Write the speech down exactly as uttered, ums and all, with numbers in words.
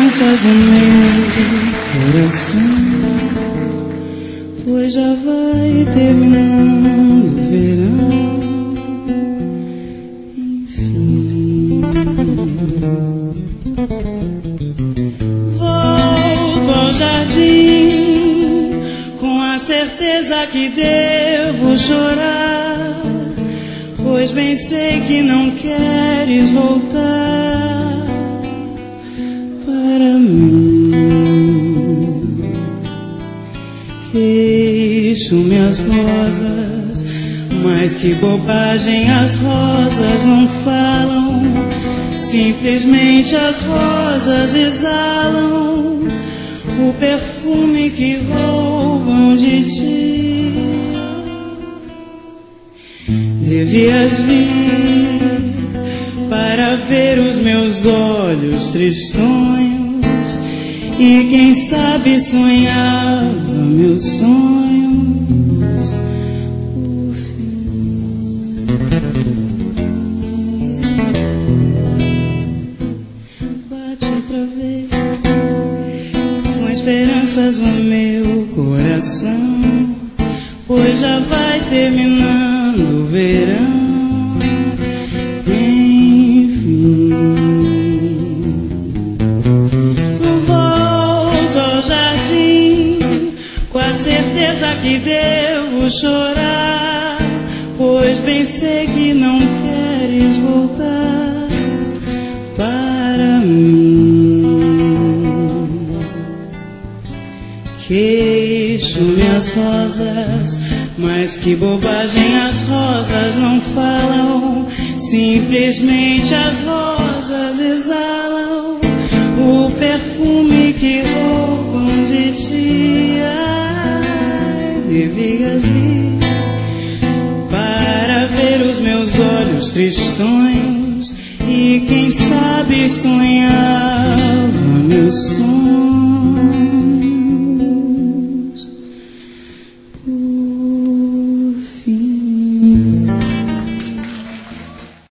esperanças o meu coração, pois já vai terminando o verão. Enfim, volto ao jardim com a certeza que devo chorar, pois bem sei que não queres voltar para mim. Queixo minhas rosas, mas que bobagem, as rosas não falam, simplesmente as rosas exalam o perfume que roubam de ti. Devias vir para ver os meus olhos tristonhos, e quem sabe sonhava meus sonhos por fim. Bate outra vez com esperanças no meu coração, pois já vai terminando o verão. Enfim, volto ao jardim com a certeza que devo chorar, pois bem sei que não queres voltar para mim. Queixo minhas rosas, mas que bobagem, as rosas não falam, simplesmente as rosas exalam o perfume que roubam de ti. Ai, devias vir para ver os meus olhos tristonhos, e quem sabe sonhar